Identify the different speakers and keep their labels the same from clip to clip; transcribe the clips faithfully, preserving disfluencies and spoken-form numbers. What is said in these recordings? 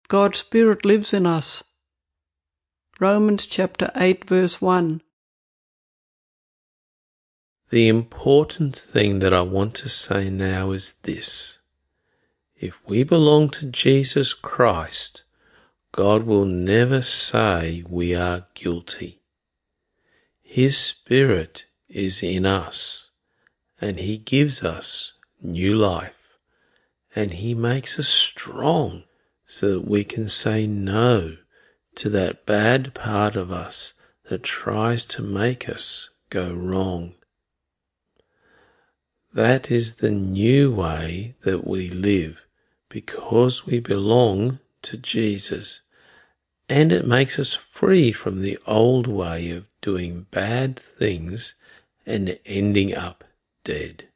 Speaker 1: God's Spirit lives in us. Romans chapter eight verse one.
Speaker 2: The important thing that I want to say now is this. If we belong to Jesus Christ, God will never say we are guilty. His Spirit is in us, and He gives us new life, and He makes us strong so that we can say no to that bad part of us that tries to make us go wrong. That is the new way that we live because we belong to Jesus, and it makes us free from the old way of doing bad things and ending up dead.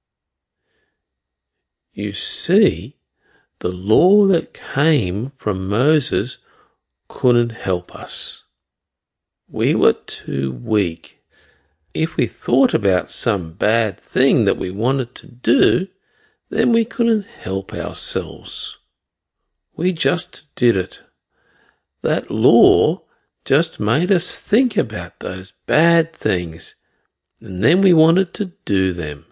Speaker 2: You see, the law that came from Moses couldn't help us. We were too weak. If we thought about some bad thing that we wanted to do, then we couldn't help ourselves. We just did it. That law just made us think about those bad things, and then we wanted to do them.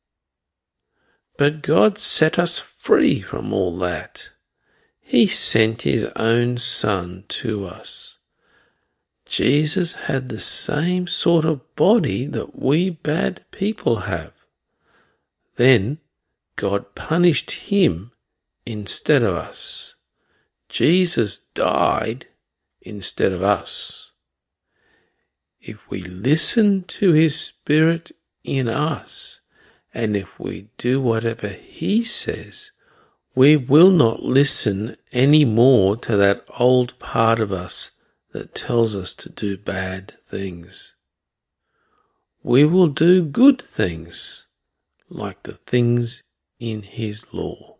Speaker 2: But God set us free from all that. He sent His own Son to us. Jesus had the same sort of body that we bad people have. Then God punished Him instead of us. Jesus died instead of us. If we listen to His Spirit in us, and if we do whatever He says, we will not listen any more to that old part of us that tells us to do bad things. We will do good things, like the things in His law.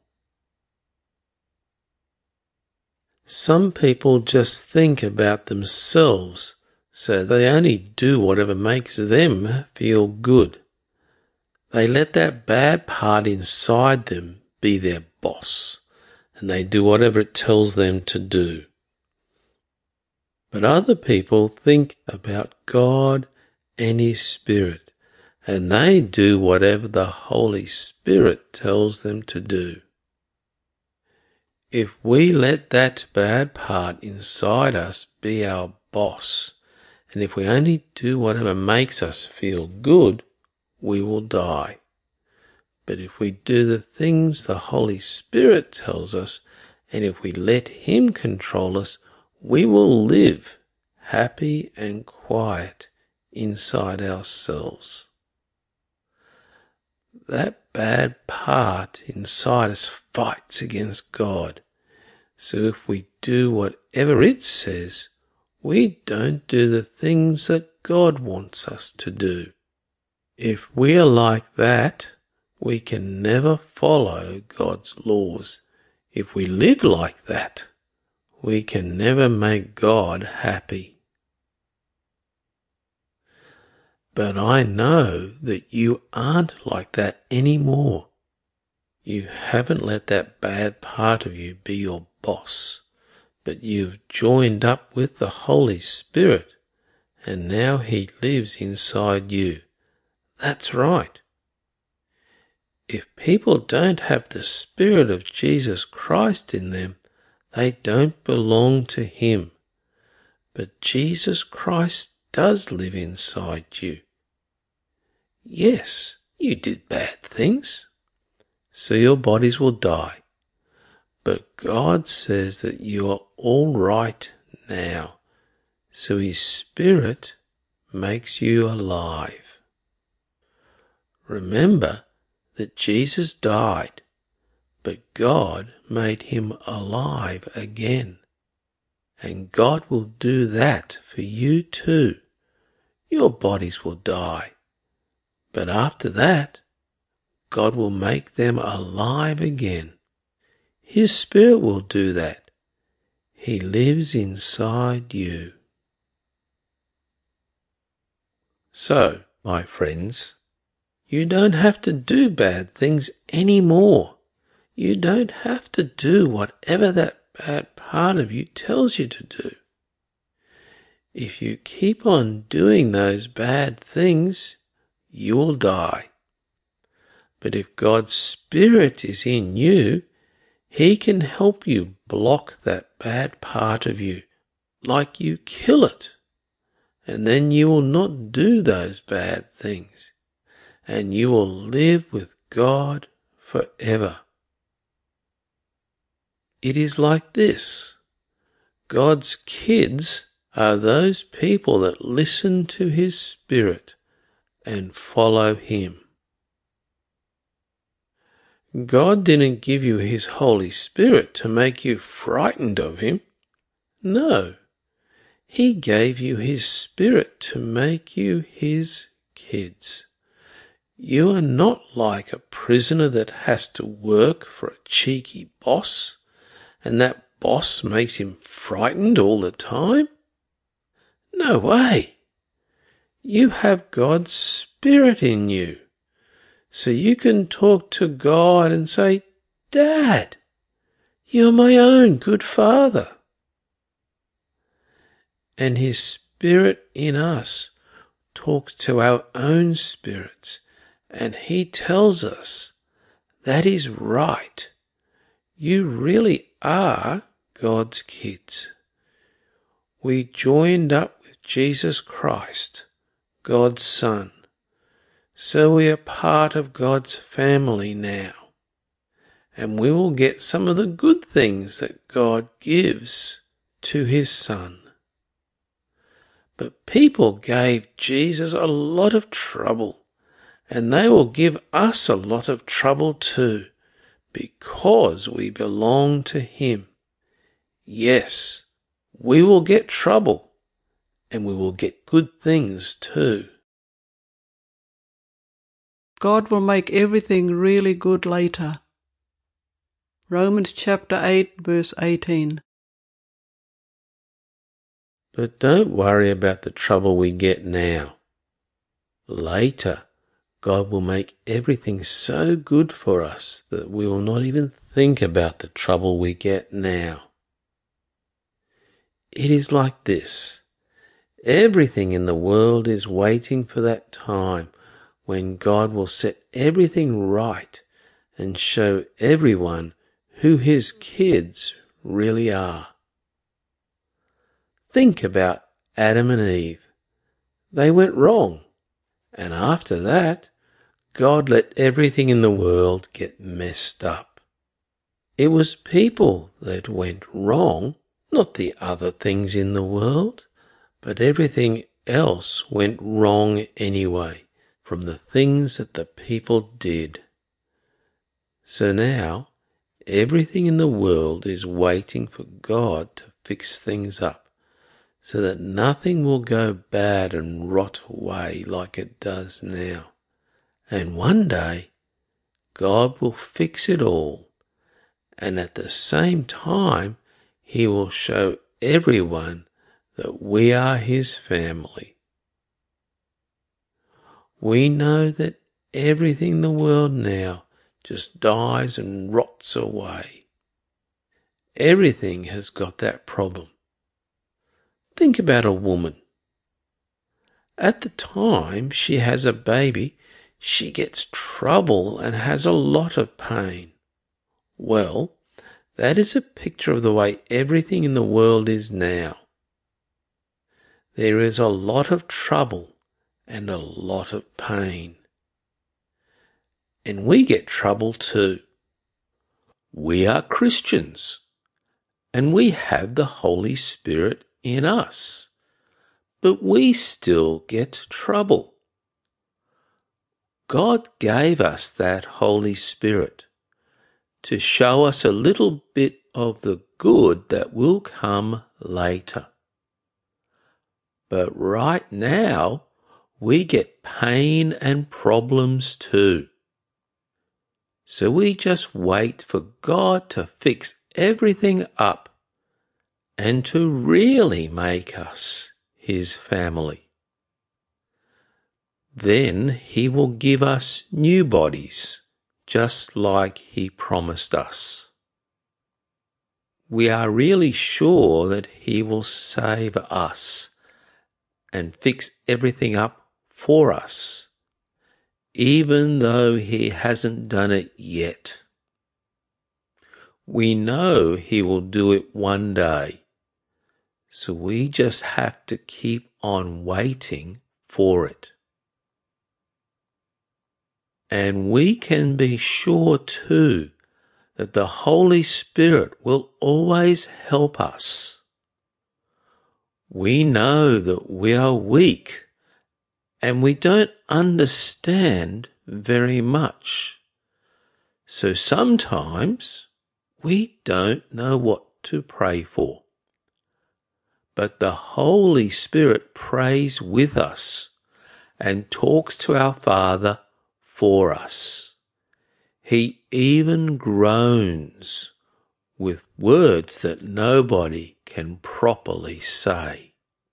Speaker 2: Some people just think about themselves, so they only do whatever makes them feel good. They let that bad part inside them be their boss, and they do whatever it tells them to do. But other people think about God and His Spirit, and they do whatever the Holy Spirit tells them to do. If we let that bad part inside us be our boss, and if we only do whatever makes us feel good, we will die. But if we do the things the Holy Spirit tells us, and if we let Him control us, we will live happy and quiet inside ourselves. That bad part inside us fights against God. So if we do whatever it says, we don't do the things that God wants us to do. If we are like that, we can never follow God's laws. If we live like that, we can never make God happy. But I know that you aren't like that anymore. You haven't let that bad part of you be your boss, but you've joined up with the Holy Spirit, and now He lives inside you. That's right. If people don't have the Spirit of Jesus Christ in them, they don't belong to Him. But Jesus Christ does live inside you. Yes, you did bad things, so your bodies will die. But God says that you are all right now, so His Spirit makes you alive. Remember that Jesus died, but God made Him alive again. And God will do that for you too. Your bodies will die, but after that, God will make them alive again. His Spirit will do that. He lives inside you. So, my friends, you don't have to do bad things anymore. You don't have to do whatever that bad part of you tells you to do. If you keep on doing those bad things, you will die. But if God's Spirit is in you, He can help you block that bad part of you, like you kill it. And then you will not do those bad things, and you will live with God forever. It is like this. God's kids are those people that listen to His Spirit and follow Him. God didn't give you His Holy Spirit to make you frightened of Him. No, He gave you His Spirit to make you His kids. You are not like a prisoner that has to work for a cheeky boss, and that boss makes him frightened all the time. No way. You have God's Spirit in you, so you can talk to God and say, Dad, you're my own good Father. And His Spirit in us talks to our own spirits, and He tells us, that is right. You really are God's kids. We joined up with Jesus Christ, God's Son, so we are part of God's family now, and we will get some of the good things that God gives to His Son. But people gave Jesus a lot of trouble, and they will give us a lot of trouble too, because we belong to Him. Yes, we will get trouble, and we will get good things too.
Speaker 1: God will make everything really good later. Romans chapter eight, verse eighteen.
Speaker 2: But don't worry about the trouble we get now. Later, God will make everything so good for us that we will not even think about the trouble we get now. It is like this. Everything in the world is waiting for that time when God will set everything right and show everyone who His kids really are. Think about Adam and Eve. They went wrong, and after that, God let everything in the world get messed up. It was people that went wrong, not the other things in the world, but everything else went wrong anyway, from the things that the people did. So now, everything in the world is waiting for God to fix things up, so that nothing will go bad and rot away like it does now. And one day, God will fix it all, and at the same time, He will show everyone that we are His family. We know that everything in the world now just dies and rots away. Everything has got that problem. Think about a woman. At the time she has a baby, she gets trouble and has a lot of pain. Well, that is a picture of the way everything in the world is now. There is a lot of trouble and a lot of pain. And we get trouble too. We are Christians, and we have the Holy Spirit in us, but we still get trouble. God gave us that Holy Spirit to show us a little bit of the good that will come later. But right now, we get pain and problems too. So we just wait for God to fix everything up and to really make us His family. Then He will give us new bodies, just like He promised us. we are really sure that he will save us and fix everything up for us, even though he hasn't done it yet. We know he will do it one day, so we just have to keep on waiting for it. And we can be sure too that the Holy Spirit will always help us. We know that we are weak and we don't understand very much. So sometimes we don't know what to pray for. But the Holy Spirit prays with us and talks to our Father for us. He even groans with words that nobody can properly say.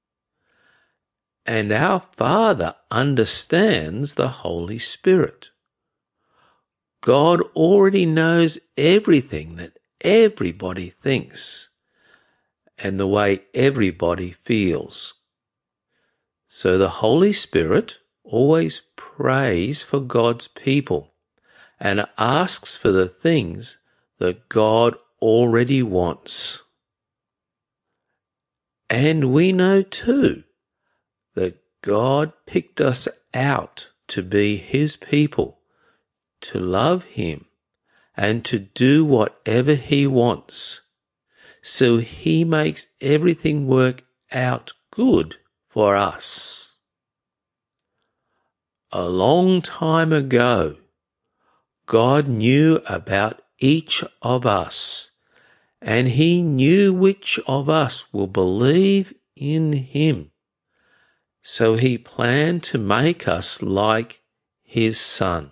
Speaker 2: And our Father understands the Holy Spirit. God already knows everything that everybody thinks and the way everybody feels. So the Holy Spirit always prays for God's people and asks for the things that God already wants. And we know too that God picked us out to be his people, to love him, and to do whatever he wants. So he makes everything work out good for us. A long time ago, God knew about each of us, and he knew which of us will believe in him. So he planned to make us like his Son.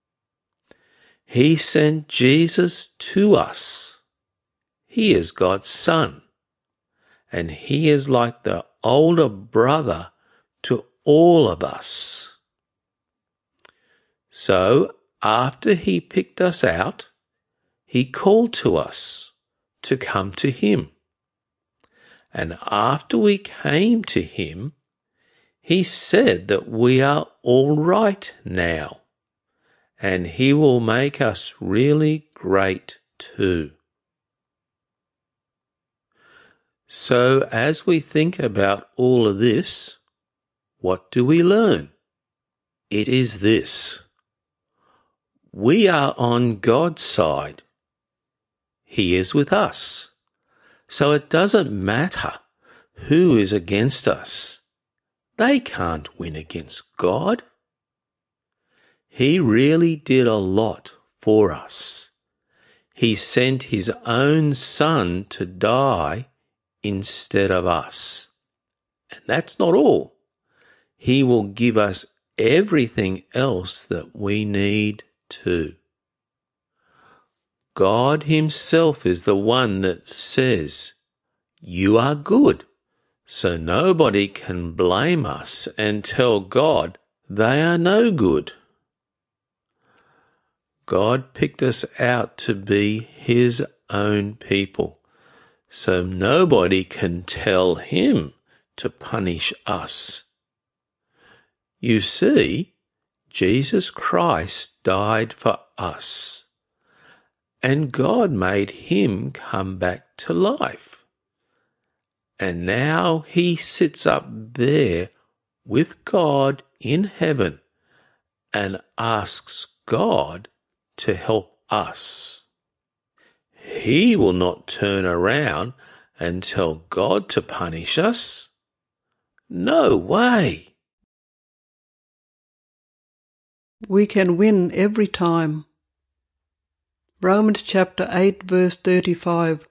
Speaker 2: He sent Jesus to us. He is God's Son, and he is like the older brother to all of us. So, after he picked us out, he called to us to come to him. And after we came to him, he said that we are all right now, and he will make us really great too. So as we think about all of this, what do we learn? It is this. We are on God's side. He is with us. So it doesn't matter who is against us. They can't win against God. He really did a lot for us. He sent his own Son to die instead of us. And that's not all. He will give us everything else that we need too. God himself is the one that says, "You are good," so nobody can blame us and tell God they are no good. God picked us out to be his own people, so nobody can tell him to punish us. You see, Jesus Christ died for us, and God made him come back to life. And now he sits up there with God in heaven and asks God to help us. He will not turn around and tell God to punish us. No way.
Speaker 1: We can win every time. Romans chapter eight verse thirty-five.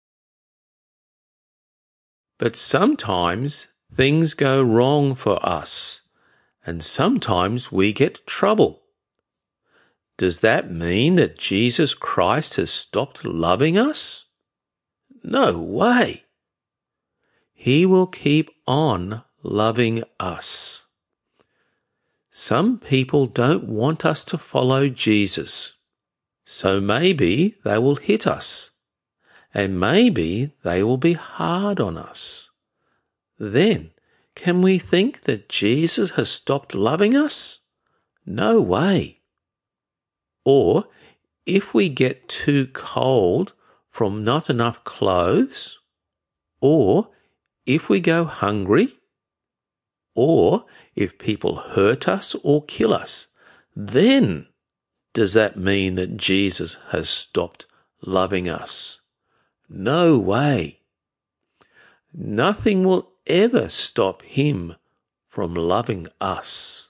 Speaker 2: But sometimes things go wrong for us, and sometimes we get trouble. Does that mean that Jesus Christ has stopped loving us? No way. He will keep on loving us. Some people don't want us to follow Jesus, so maybe they will hit us, and maybe they will be hard on us. Then, can we think that Jesus has stopped loving us? No way. Or, if we get too cold from not enough clothes, or if we go hungry, or if people hurt us or kill us, then does that mean that Jesus has stopped loving us? No way. Nothing will ever stop him from loving us.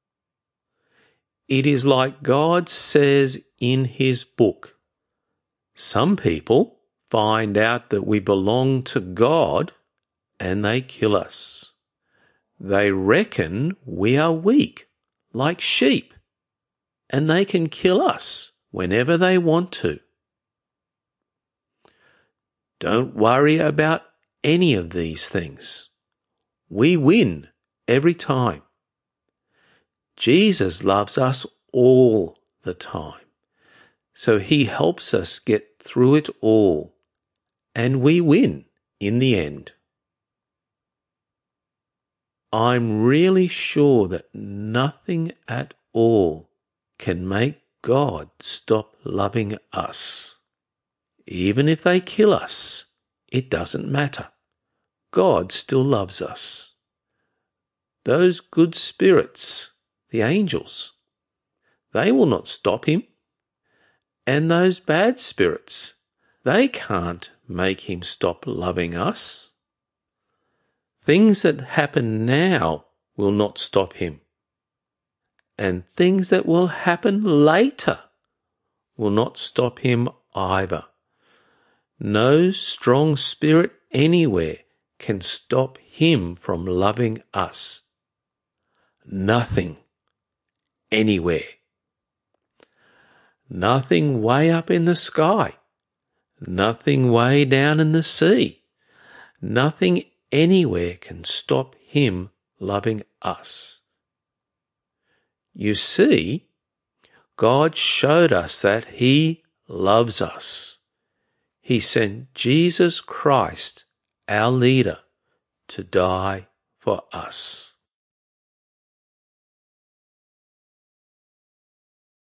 Speaker 2: It is like God says in his book. Some people find out that we belong to God and they kill us. They reckon we are weak, like sheep, and they can kill us whenever they want to. Don't worry about any of these things. We win every time. Jesus loves us all the time, so he helps us get through it all, and we win in the end. I'm really sure that nothing at all can make God stop loving us. Even if they kill us, it doesn't matter. God still loves us. Those good spirits, the angels, they will not stop him. And those bad spirits, they can't make him stop loving us. Things that happen now will not stop him. And things that will happen later will not stop him either. No strong spirit anywhere can stop him from loving us. Nothing, anywhere. Nothing way up in the sky. Nothing way down in the sea. Nothing anywhere can stop him loving us. You see, God showed us that he loves us. He sent Jesus Christ, our leader, to die for us.